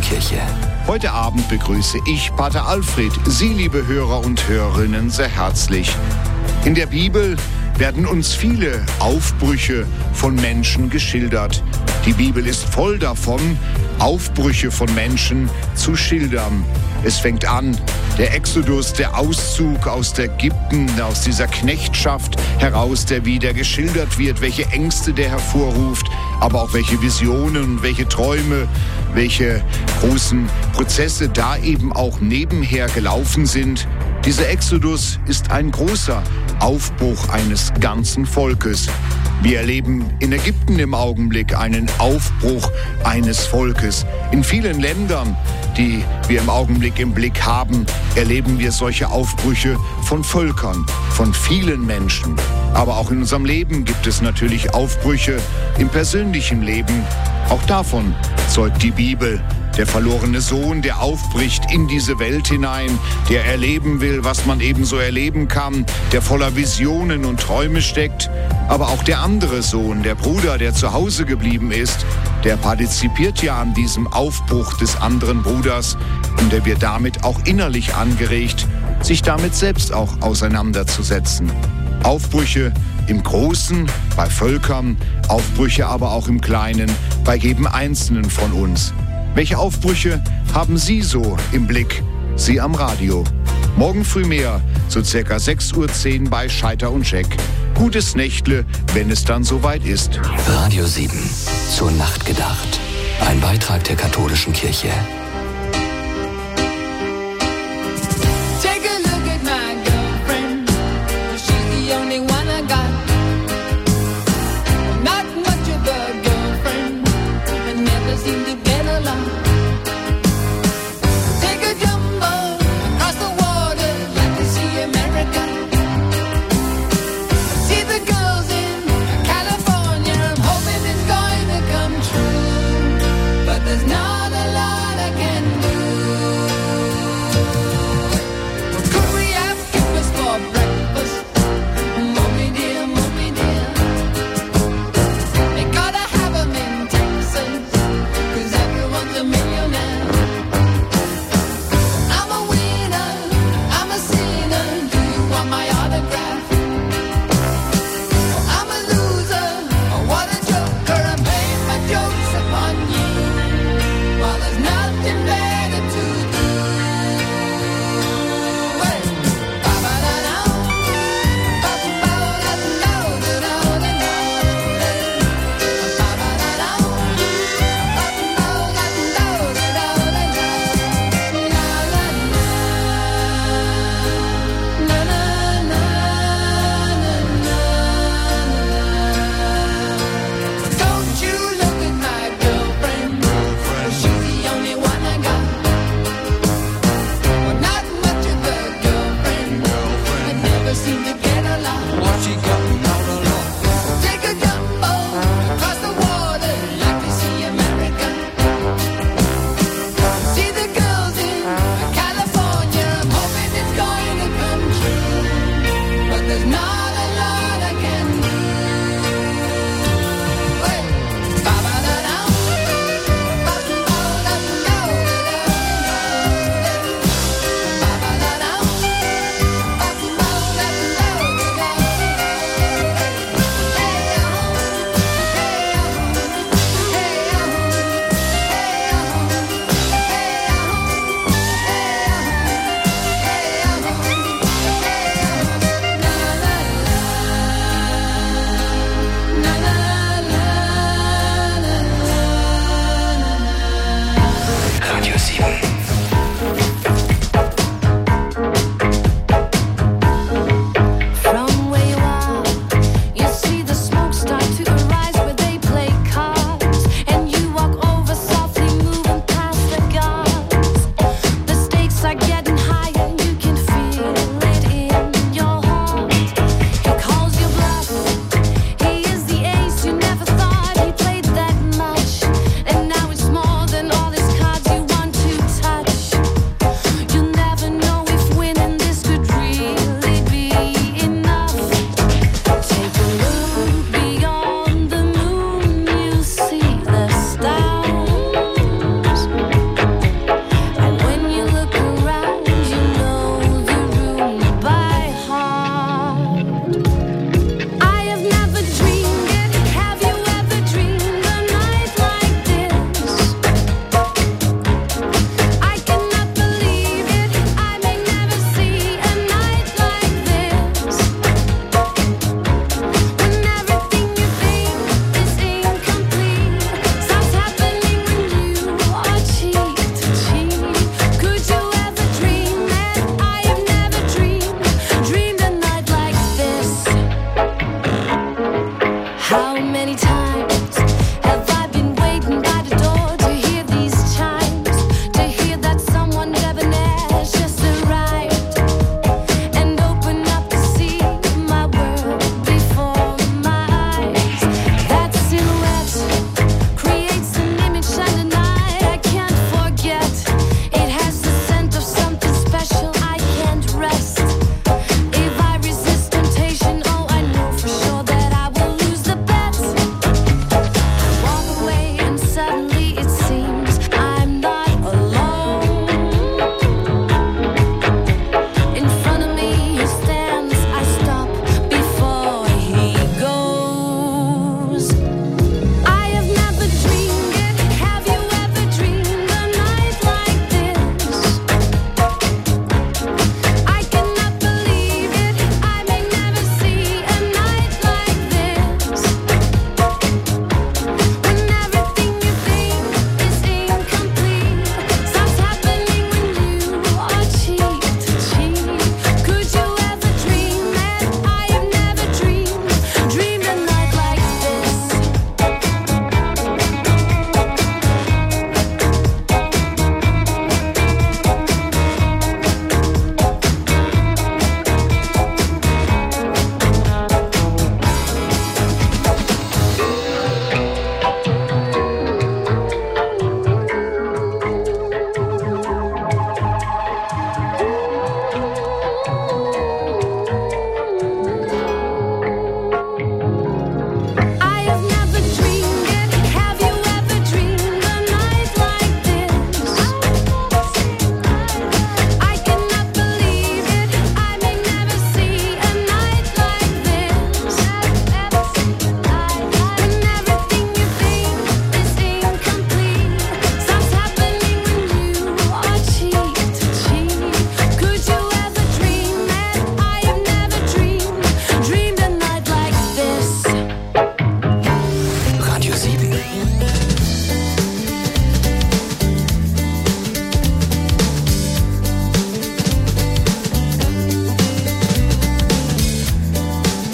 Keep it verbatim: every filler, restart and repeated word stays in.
Kirche. Heute Abend begrüße ich Pater Alfred, Sie, liebe Hörer und Hörerinnen, sehr herzlich. In der Bibel werden uns viele Aufbrüche von Menschen geschildert. Die Bibel ist voll davon, Aufbrüche von Menschen zu schildern. Es fängt an, der Exodus, der Auszug aus Ägypten, aus dieser Knechtschaft heraus, der wieder geschildert wird, welche Ängste der hervorruft, aber auch welche Visionen, welche Träume, welche großen Prozesse da eben auch nebenher gelaufen sind. Dieser Exodus ist ein großer Aufbruch eines ganzen Volkes. Wir erleben in Ägypten im Augenblick einen Aufbruch eines Volkes. In vielen Ländern, die wir im Augenblick im Blick haben, erleben wir solche Aufbrüche von Völkern, von vielen Menschen. Aber auch in unserem Leben gibt es natürlich Aufbrüche im persönlichen Leben. Auch davon zeugt die Bibel. Der verlorene Sohn, der aufbricht in diese Welt hinein, der erleben will, was man eben so erleben kann, der voller Visionen und Träume steckt. Aber auch der andere Sohn, der Bruder, der zu Hause geblieben ist, der partizipiert ja an diesem Aufbruch des anderen Bruders und der wird damit auch innerlich angeregt, sich damit selbst auch auseinanderzusetzen. Aufbrüche im Großen, bei Völkern, Aufbrüche aber auch im Kleinen, bei jedem Einzelnen von uns. Welche Aufbrüche haben Sie so im Blick? Sie am Radio. Morgen früh mehr, so circa sechs Uhr zehn bei Scheiter und Scheck. Gutes Nächtle, wenn es dann soweit ist. Radio sieben. Zur Nacht gedacht. Ein Beitrag der katholischen Kirche.